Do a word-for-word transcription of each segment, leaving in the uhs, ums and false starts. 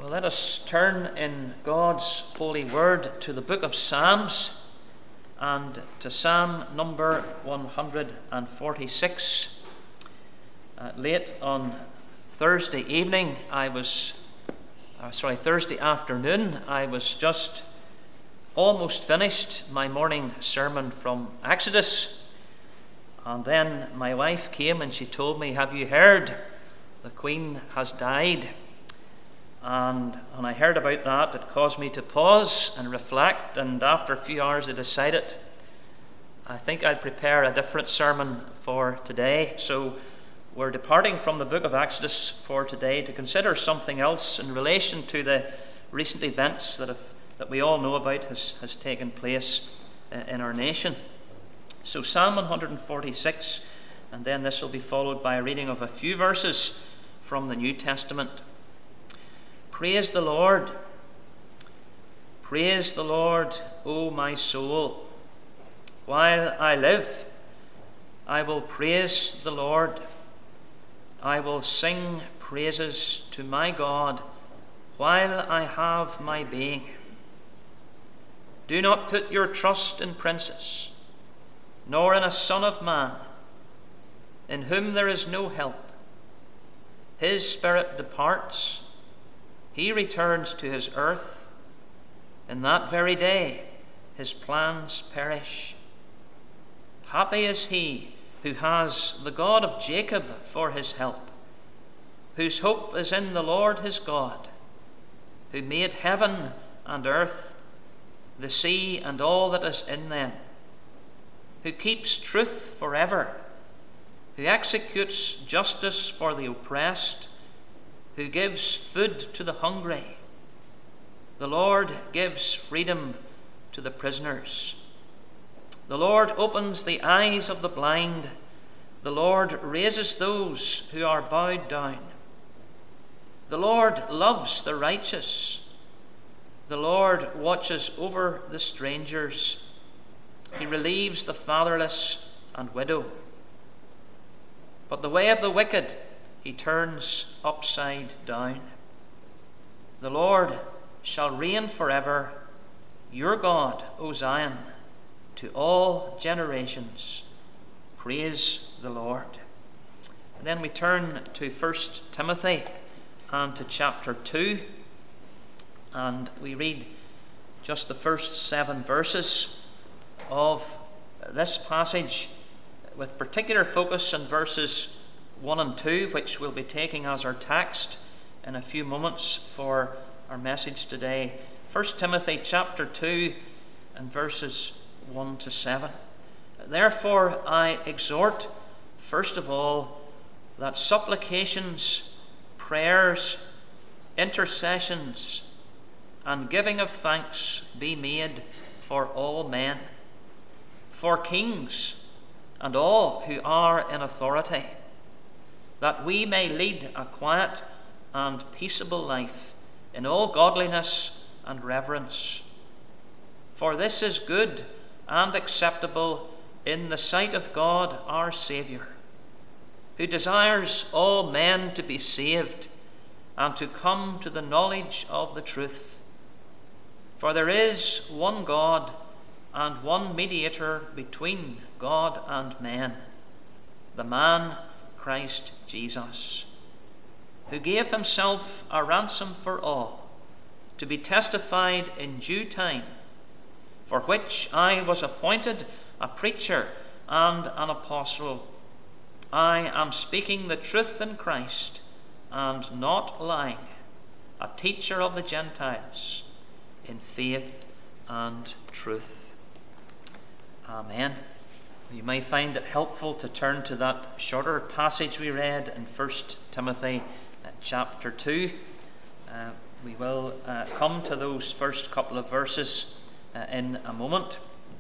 Well, let us turn in God's holy word to the book of Psalms and to Psalm number one hundred forty-six. Uh, late on Thursday evening, I was, uh, sorry, Thursday afternoon, I was just almost finished my morning sermon from Exodus. And then my wife came and she told me, "Have you heard? The Queen has died." And when I heard about that, it caused me to pause and reflect, and after a few hours I decided I think I'd prepare a different sermon for today. So we're departing from the book of Exodus for today to consider something else in relation to the recent events that have, that we all know about has, has taken place in our nation. So Psalm one hundred forty-six, and then this will be followed by a reading of a few verses from the New Testament. Praise the Lord. Praise the Lord, O my soul. While I live, I will praise the Lord. I will sing praises to my God while I have my being. Do not put your trust in princes, nor in a son of man, in whom there is no help. His spirit departs, he returns to his earth. In that very day his plans perish. Happy is he who has the God of Jacob for his help, whose hope is in the Lord his God, who made heaven and earth, the sea and all that is in them, who keeps truth forever, who executes justice for the oppressed, who gives food to the hungry. The Lord gives freedom to the prisoners. The Lord opens the eyes of the blind. The Lord raises those who are bowed down. The Lord loves the righteous. The Lord watches over the strangers. He relieves the fatherless and widow. But the way of the wicked he turns upside down. The Lord shall reign forever, your God, O Zion, to all generations. Praise the Lord. And then we turn to First Timothy and to chapter two, and we read just the first seven verses of this passage, with particular focus on verses one and two, which we'll be taking as our text in a few moments for our message today. First Timothy chapter two and verses one to seven. Therefore I exhort, first of all, that supplications, prayers, intercessions, and giving of thanks be made for all men, for kings and all who are in authority, that we may lead a quiet and peaceable life in all godliness and reverence. For this is good and acceptable in the sight of God our Saviour, who desires all men to be saved and to come to the knowledge of the truth. For there is one God and one mediator between God and men, the man Christ Jesus, who gave himself a ransom for all, to be testified in due time, for which I was appointed a preacher and an apostle. I am speaking the truth in Christ and not lying, a teacher of the Gentiles in faith and truth. Amen. You may find it helpful to turn to that shorter passage we read in First Timothy uh, chapter two. Uh, we will uh, come to those first couple of verses uh, in a moment.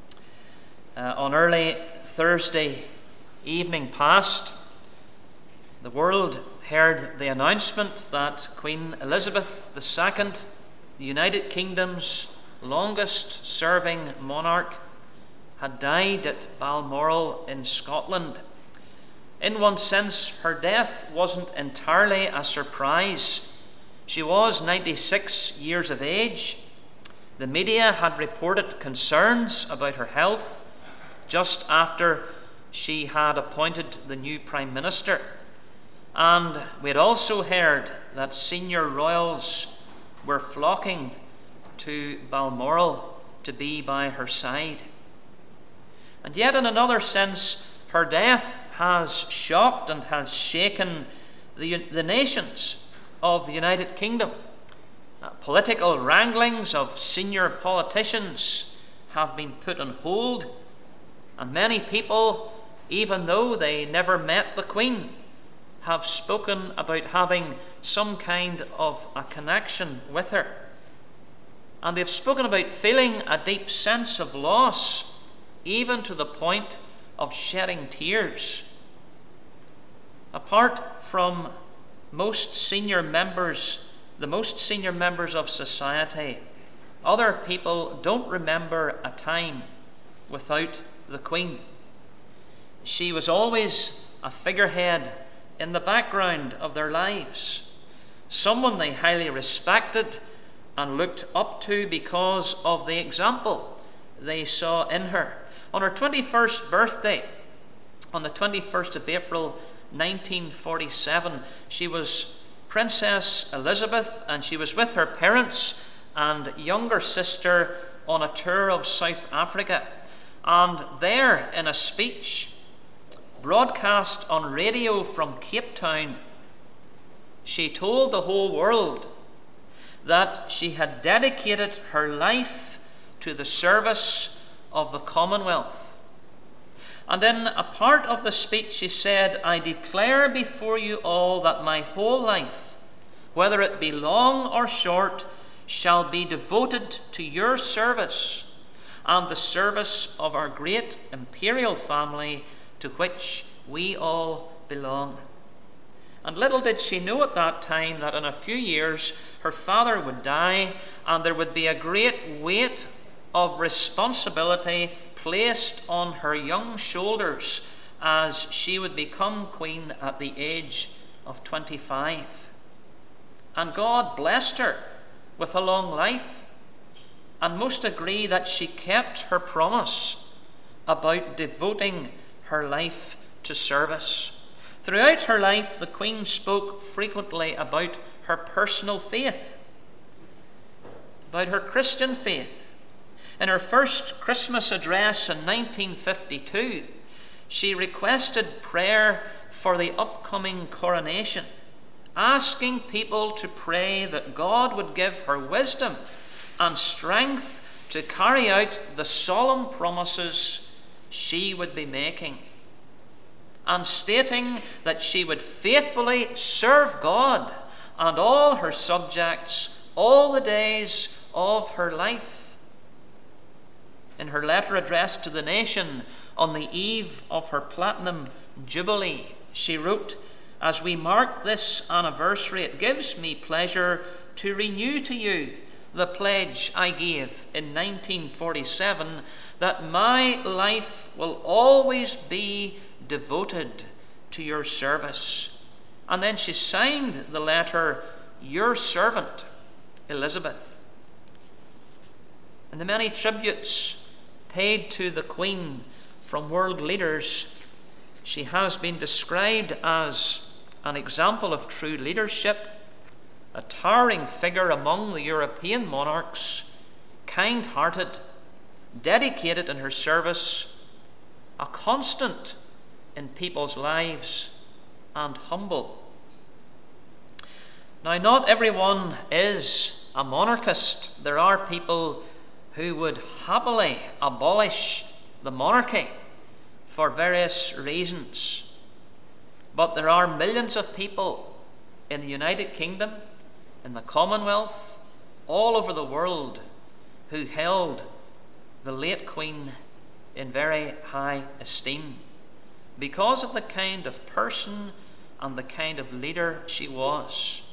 Uh, on early Thursday evening past, the world heard the announcement that Queen Elizabeth the Second, the United Kingdom's longest-serving monarch, had died at Balmoral in Scotland. In one sense, her death wasn't entirely a surprise. She was ninety-six years of age. The media had reported concerns about her health just after she had appointed the new Prime Minister. And we had also heard that senior royals were flocking to Balmoral to be by her side. And yet, in another sense, her death has shocked and has shaken the, the nations of the United Kingdom. Uh, political wranglings of senior politicians have been put on hold, and many people, even though they never met the Queen, have spoken about having some kind of a connection with her. And they've spoken about feeling a deep sense of loss, even to the point of shedding tears. Apart from most senior members, the most senior members of society, other people don't remember a time without the Queen. She was always a figurehead in the background of their lives, someone they highly respected and looked up to because of the example they saw in her. On her twenty-first birthday, on the twenty-first of April nineteen forty-seven, she was Princess Elizabeth, and she was with her parents and younger sister on a tour of South Africa. And there, in a speech broadcast on radio from Cape Town, she told the whole world that she had dedicated her life to the service of the Commonwealth. And in a part of the speech she said, "I declare before you all that my whole life, whether it be long or short, shall be devoted to your service and the service of our great imperial family to which we all belong." And little did she know at that time that in a few years her father would die, and there would be a great weight of responsibility placed on her young shoulders as she would become queen at the age of twenty-five. And God blessed her with a long life, and most agree that she kept her promise about devoting her life to service. Throughout her life, the Queen spoke frequently about her personal faith, about her Christian faith. In her first Christmas address in nineteen fifty-two, she requested prayer for the upcoming coronation, asking people to pray that God would give her wisdom and strength to carry out the solemn promises she would be making, and stating that she would faithfully serve God and all her subjects all the days of her life. In her letter addressed to the nation on the eve of her Platinum Jubilee, she wrote, "As we mark this anniversary, it gives me pleasure to renew to you the pledge I gave in nineteen forty-seven that my life will always be devoted to your service." And then she signed the letter, "Your servant, Elizabeth." In the many tributes paid to the Queen from world leaders, she has been described as an example of true leadership, a towering figure among the European monarchs, kind-hearted, dedicated in her service, a constant in people's lives, and humble. Now, not everyone is a monarchist. There are people who would happily abolish the monarchy for various reasons. But there are millions of people in the United Kingdom, in the Commonwealth, all over the world, who held the late Queen in very high esteem because of the kind of person and the kind of leader she was.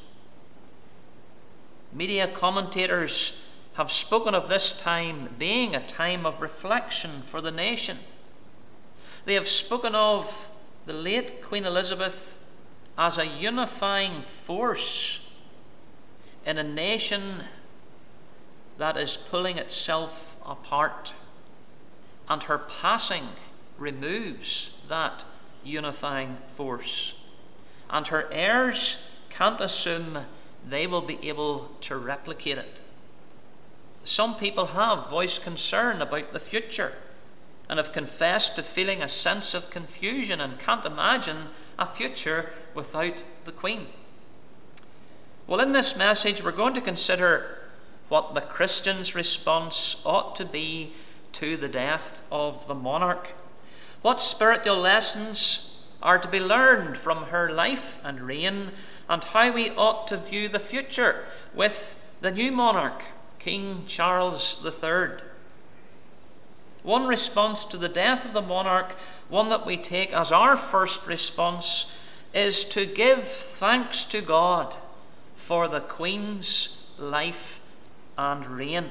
Media commentators have spoken of this time being a time of reflection for the nation. They have spoken of the late Queen Elizabeth as a unifying force in a nation that is pulling itself apart, and her passing removes that unifying force, and her heirs can't assume they will be able to replicate it. Some people have voiced concern about the future and have confessed to feeling a sense of confusion and can't imagine a future without the Queen. Well, in this message, we're going to consider what the Christian's response ought to be to the death of the monarch. What spiritual lessons are to be learned from her life and reign, and how we ought to view the future with the new monarch, King Charles the Third. One response to the death of the monarch, one that we take as our first response, is to give thanks to God for the Queen's life and reign.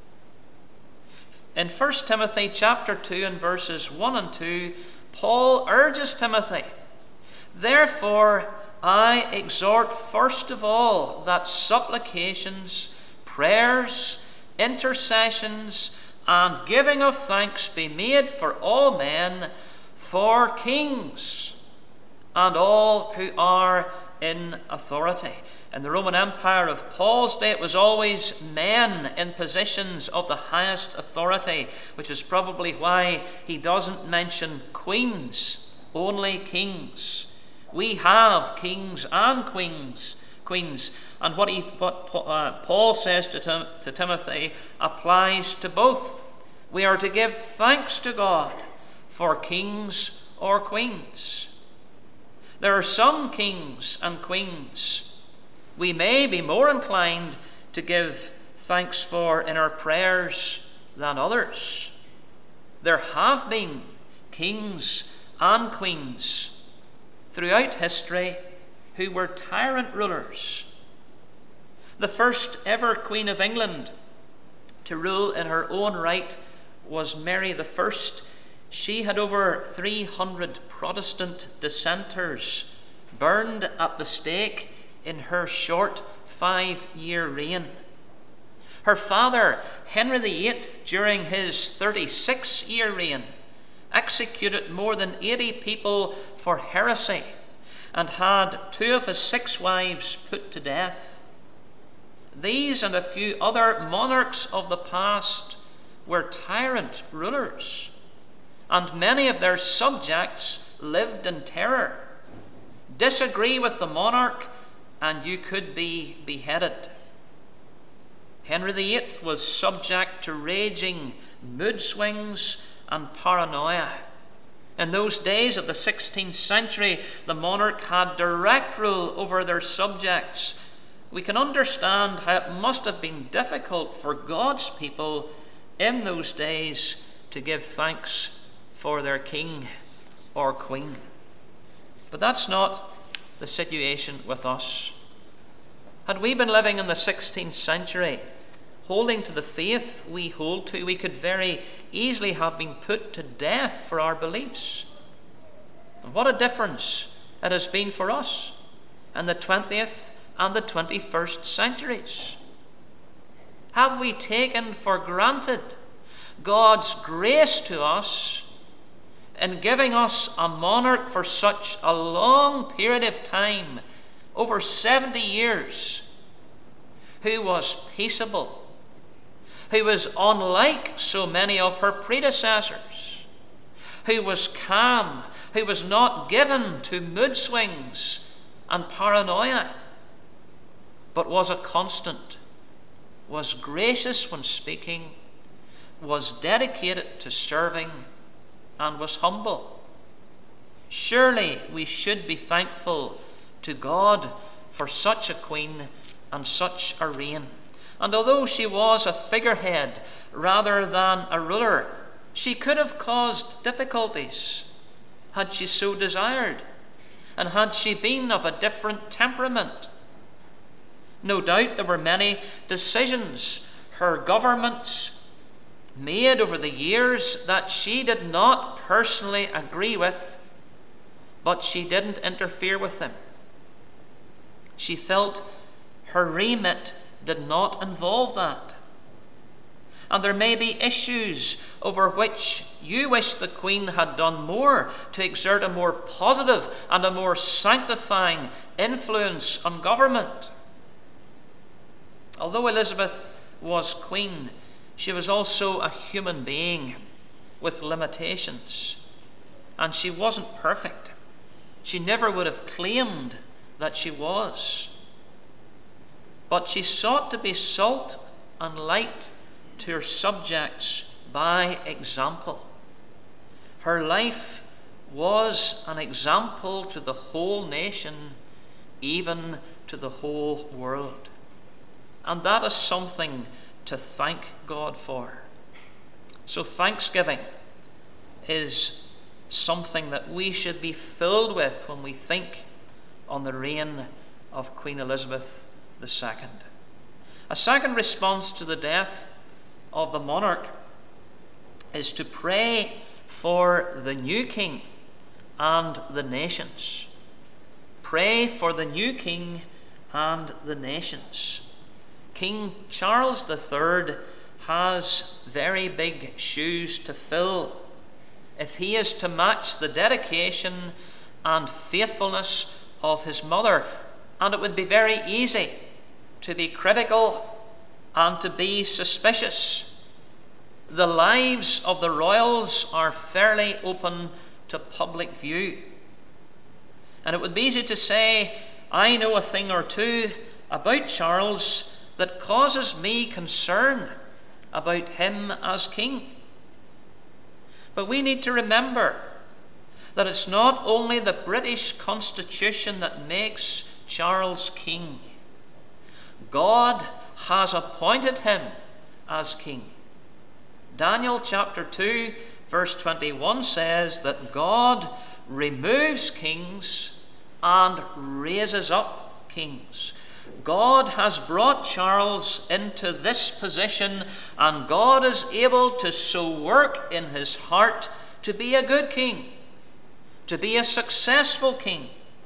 In First Timothy chapter two and verses one and two, Paul urges Timothy, "Therefore I exhort first of all that supplications, prayers, intercessions, and giving of thanks be made for all men, for kings, and all who are in authority." In the Roman Empire of Paul's day, it was always men in positions of the highest authority, which is probably why he doesn't mention queens, only kings. We have kings and queens, queens, and what, he, what uh, Paul says to, Tim, to Timothy applies to both. We are to give thanks to God for kings or queens. There are some kings and queens we may be more inclined to give thanks for in our prayers than others. There have been kings and queens throughout history who were tyrant rulers. The first ever Queen of England to rule in her own right was Mary the First. She had over three hundred Protestant dissenters burned at the stake in her short five-year reign. Her father, Henry the Eighth, during his thirty-six-year reign, executed more than eighty people for heresy and had two of his six wives put to death. These and a few other monarchs of the past were tyrant rulers, and many of their subjects lived in terror. Disagree with the monarch and you could be beheaded. Henry the Eighth was subject to raging mood swings and paranoia. In those days of the sixteenth century, the monarch had direct rule over their subjects. We can understand how it must have been difficult for God's people in those days to give thanks for their king or queen. But that's not the situation with us. Had we been living in the sixteenth century, holding to the faith we hold to, we could very easily have been put to death for our beliefs. And what a difference it has been for us in the twentieth and the twenty-first centuries. Have we taken for granted God's grace to us in giving us a monarch for such a long period of time, over seventy years, who was peaceable, who was unlike so many of her predecessors, who was calm, who was not given to mood swings and paranoia, but was a constant, was gracious when speaking, was dedicated to serving, and was humble. Surely we should be thankful to God for such a queen and such a reign. And although she was a figurehead rather than a ruler, she could have caused difficulties had she so desired, and had she been of a different temperament. No doubt there were many decisions her governments made over the years that she did not personally agree with, but she didn't interfere with them. She felt her remit did not involve that. And there may be issues over which you wish the Queen had done more to exert a more positive and a more sanctifying influence on government. Although Elizabeth was Queen, she was also a human being with limitations. And she wasn't perfect. She never would have claimed that she was. But she sought to be salt and light to her subjects by example. Her life was an example to the whole nation, even to the whole world. And that is something to thank God for. So thanksgiving is something that we should be filled with when we think on the reign of Queen Elizabeth the Second. A second response to the death of the monarch is to pray for the new king and the nations. Pray for the new king and the nations. King Charles the Third has very big shoes to fill if he is to match the dedication and faithfulness of his mother. And it would be very easy to be critical and to be suspicious. The lives of the royals are fairly open to public view. And it would be easy to say, I know a thing or two about Charles that causes me concern about him as king. But we need to remember that it's not only the British Constitution that makes Charles king. God has appointed him as king. Daniel chapter two verse twenty-one says that God removes kings and raises up kings. God has brought Charles into this position, and God is able to so work in his heart to be a good king, to be a successful king.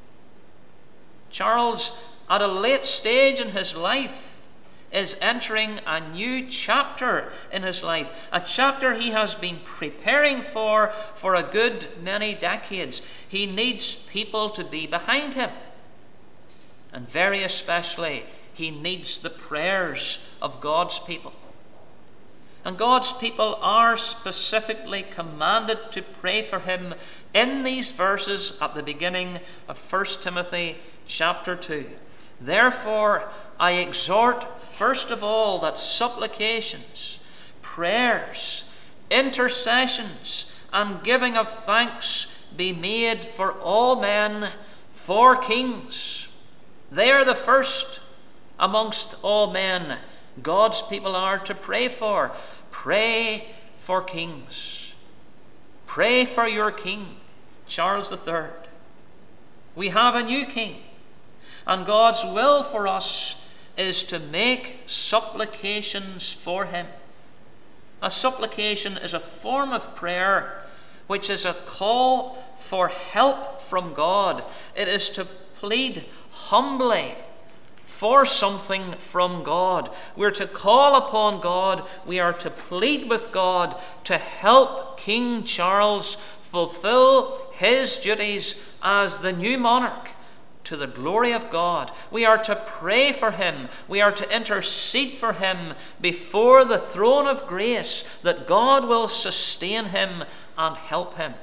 Charles, at a late stage in his life, is entering a new chapter in his life, a chapter he has been preparing for for a good many decades. He needs people to be behind him. And very especially, he needs the prayers of God's people. And God's people are specifically commanded to pray for him in these verses at the beginning of First Timothy chapter two. Therefore, I exhort first of all that supplications, prayers, intercessions, and giving of thanks be made for all men, for kings. They are the first amongst all men God's people are to pray for. Pray for kings. Pray for your king, Charles the Third. We have a new king, and God's will for us is to make supplications for him. A supplication is a form of prayer which is a call for help from God. It is to plead humbly for something from God. We're to call upon God. We are to plead with God to help King Charles fulfill his duties as the new monarch to the glory of God. We are to pray for him. We are to intercede for him before the throne of grace, that God will sustain him and help him.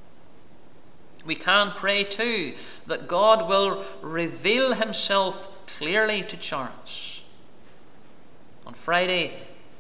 We can pray too that God will reveal himself clearly to Charles. On Friday,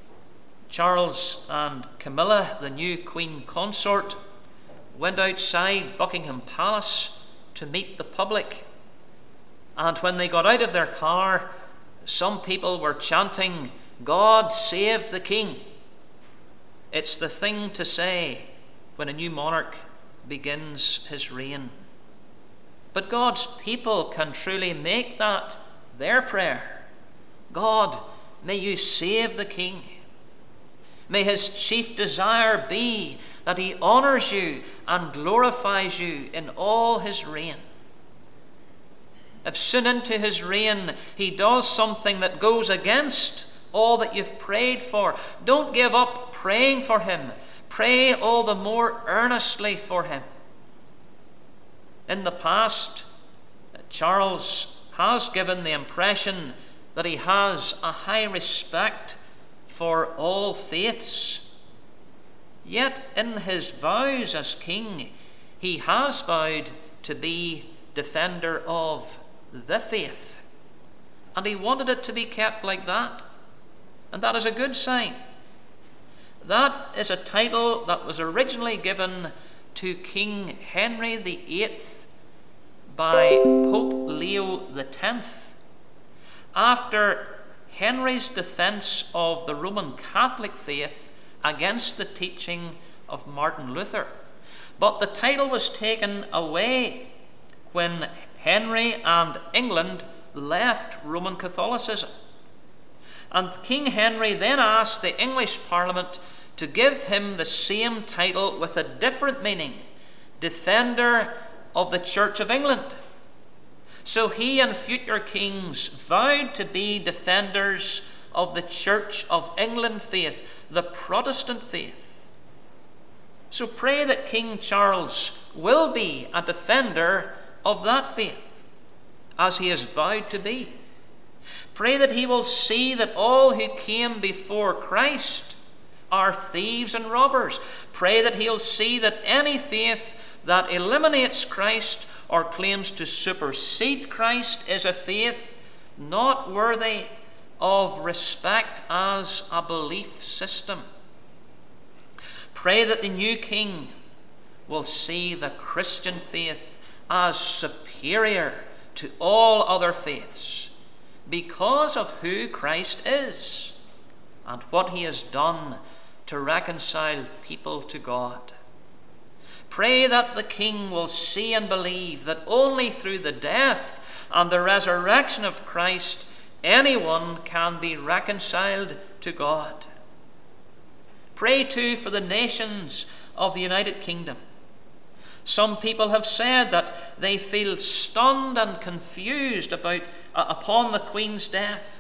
Charles and Camilla, the new Queen Consort, went outside Buckingham Palace to meet the public. And when they got out of their car, some people were chanting, "God save the King." It's the thing to say when a new monarch begins his reign. But God's people can truly make that their prayer. God, may you save the King. May his chief desire be that he honors you and glorifies you in all his reign. If soon into his reign he does something that goes against all that you've prayed for, don't give up praying for him. Pray all the more earnestly for him. In the past, Charles has given the impression that he has a high respect for all faiths. Yet in his vows as king, he has vowed to be defender of the faith. And he wanted it to be kept like that. And that is a good sign. That is a title that was originally given to King Henry the Eighth by Pope Leo the Tenth after Henry's defense of the Roman Catholic faith against the teaching of Martin Luther. But the title was taken away when Henry and England left Roman Catholicism. And King Henry then asked the English Parliament to give him the same title with a different meaning, Defender of the Church of England. So he and future kings vowed to be defenders of the Church of England faith, the Protestant faith. So pray that King Charles will be a defender of that faith, as he has vowed to be. Pray that he will see that all who came before Christ are thieves and robbers. Pray that he'll see that any faith that eliminates Christ or claims to supersede Christ is a faith not worthy of respect as a belief system. Pray that the new king will see the Christian faith as superior to all other faiths because of who Christ is and what he has done to reconcile people to God. Pray that the king will see and believe that only through the death and the resurrection of Christ anyone can be reconciled to God. Pray too for the nations of the United Kingdom. Some people have said that they feel stunned and confused about uh, upon the Queen's death.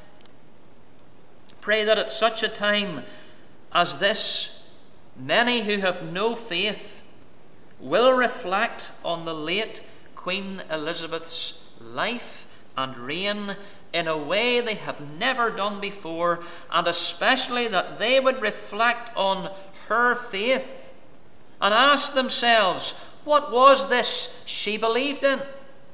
Pray that at such a time as this, many who have no faith will reflect on the late Queen Elizabeth's life and reign in a way they have never done before, and especially that they would reflect on her faith and ask themselves, what was this she believed in?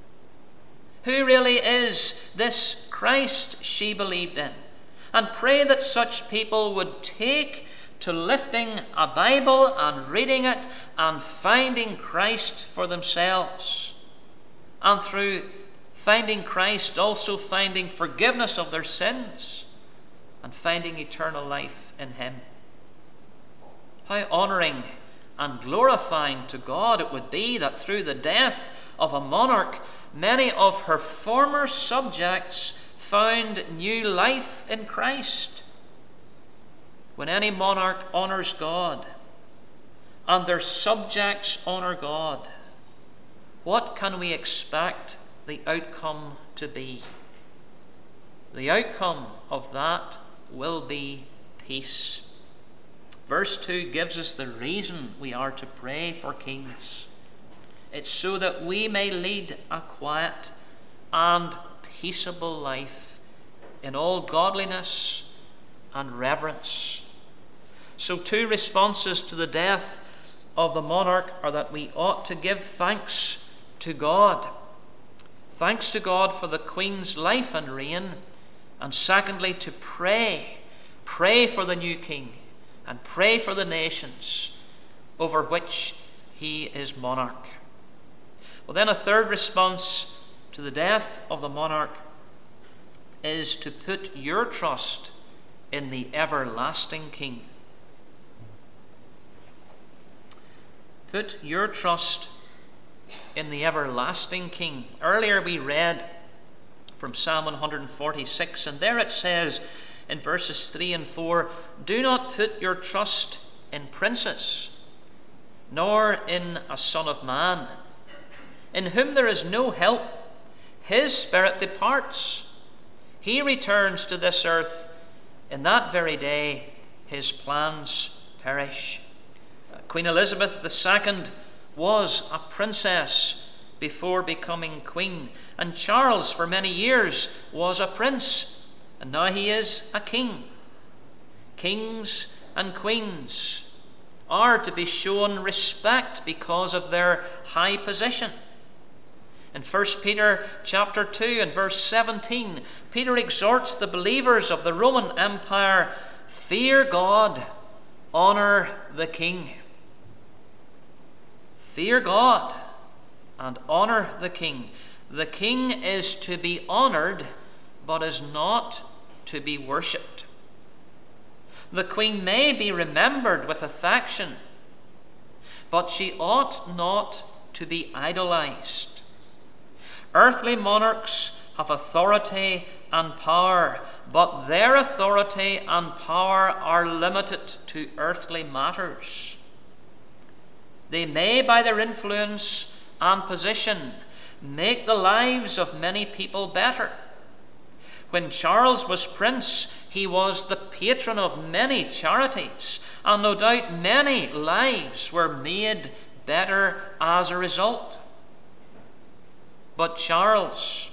Who really is this Christ she believed in? And pray that such people would take to lifting a Bible and reading it and finding Christ for themselves. And through finding Christ, also finding forgiveness of their sins and finding eternal life in him. How honouring and glorifying to God it would be that through the death of a monarch, many of her former subjects found new life in Christ. When any monarch honours God and their subjects honour God, what can we expect the outcome to be? The outcome of that will be peace. Verse two gives us the reason we are to pray for kings. It's so that we may lead a quiet and peaceable life in all godliness and reverence. So two responses to the death of the monarch are that we ought to give thanks to God. Thanks to God for the Queen's life and reign. And secondly, to pray. Pray for the new king and pray for the nations over which he is monarch. Well, then a third response to the death of the monarch is to put your trust in the everlasting King. Put your trust in the everlasting King. Earlier we read from Psalm one forty-six, and there it says in verses three and four, do not put your trust in princes, nor in a son of man, in whom there is no help. his spirit departs. He returns to this earth. In that very day, his plans perish. Queen Elizabeth the Second was a princess before becoming queen, and Charles for many years was a prince, and now he is a king. Kings and queens are to be shown respect because of their high position. In First Peter chapter two and verse seventeen, Peter exhorts the believers of the Roman Empire, fear God, honor the king. Fear God and honor the king. The king is to be honored, but is not to be worshipped. The queen may be remembered with affection, but she ought not to be idolized. Earthly monarchs have authority and power, but their authority and power are limited to earthly matters. They may, by their influence and position, make the lives of many people better. When Charles was prince, he was the patron of many charities, and no doubt many lives were made better as a result. But Charles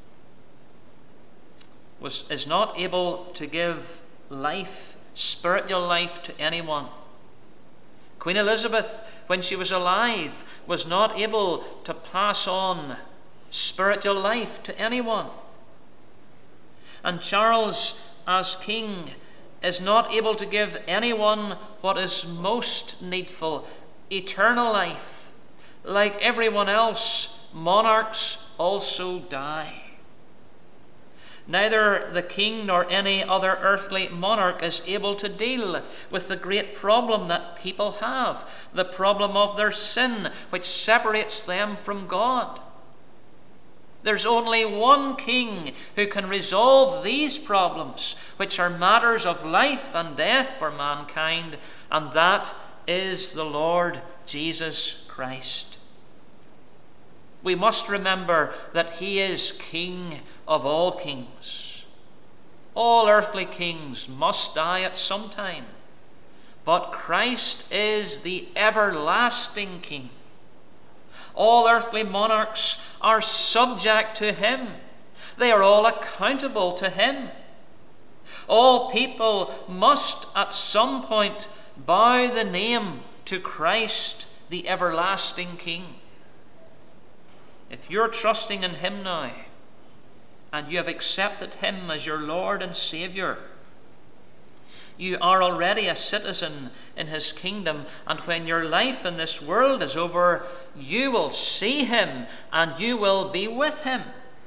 was, is not able to give life, spiritual life, to anyone. Queen Elizabeth, when she was alive, was not able to pass on spiritual life to anyone. And Charles, as king, is not able to give anyone what is most needful, eternal life. Like everyone else, monarchs also die. Neither the king nor any other earthly monarch is able to deal with the great problem that people have, the problem of their sin, which separates them from God. There's only one king who can resolve these problems, which are matters of life and death for mankind, and that is the Lord Jesus Christ. We must remember that he is King of all kings. All earthly kings must die at some time, but Christ is the everlasting King. All earthly monarchs are subject to him. They are all accountable to him. All people must at some point bow the name to Christ, the everlasting King. If you're trusting in him now, and you have accepted him as your Lord and Saviour, you are already a citizen in his kingdom, and when your life in this world is over, you will see him and you will be with him.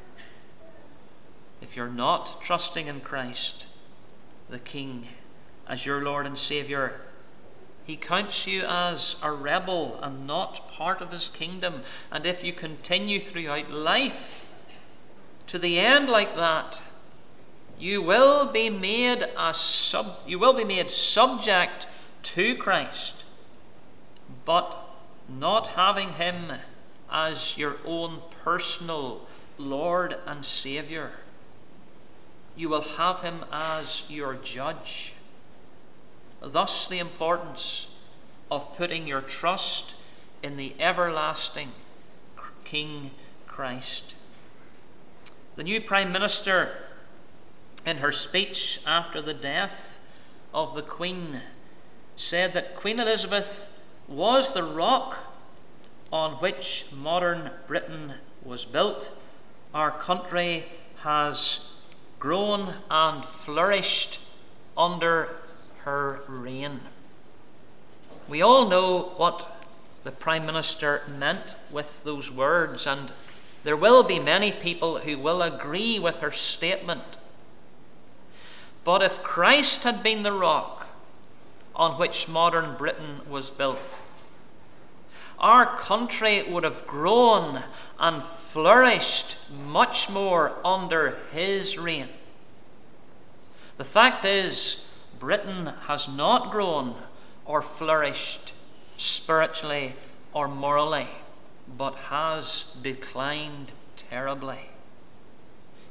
If you're not trusting in Christ, the King, as your Lord and Saviour, he counts you as a rebel and not part of his kingdom. And if you continue throughout life to the end like that, you will be made a sub, you will be made subject to Christ, but not having him as your own personal Lord and Saviour. You will have him as your judge. Thus the importance of putting your trust in the everlasting King Christ. The new Prime Minister, in her speech after the death of the Queen, said that Queen Elizabeth was the rock on which modern Britain was built. Our country has grown and flourished under her reign. We all know what the Prime Minister meant with those words, and there will be many people who will agree with her statement. But if Christ had been the rock on which modern Britain was built, our country would have grown and flourished much more under his reign. The fact is, Britain has not grown or flourished spiritually or morally, but has declined terribly.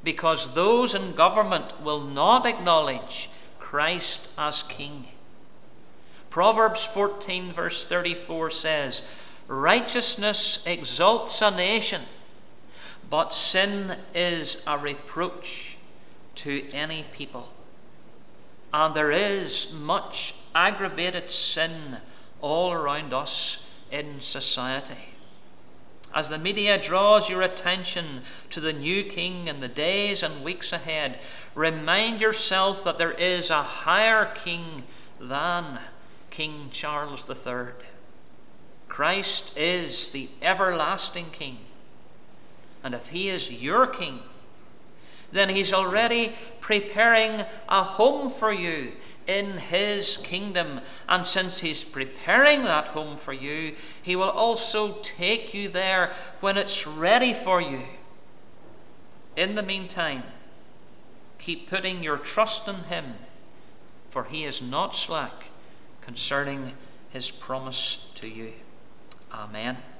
because those in government will not acknowledge Christ as King. Proverbs fourteen verse thirty-four says, righteousness exalts a nation, but sin is a reproach to any people. And there is much aggravated sin all around us in society. As the media draws your attention to the new king in the days and weeks ahead, remind yourself that there is a higher king than King Charles the Third. Christ is the everlasting King. And if he is your king, then he's already preparing a home for you in his kingdom. And since he's preparing that home for you, he will also take you there when it's ready for you. In the meantime, keep putting your trust in him, for he is not slack concerning his promise to you. Amen.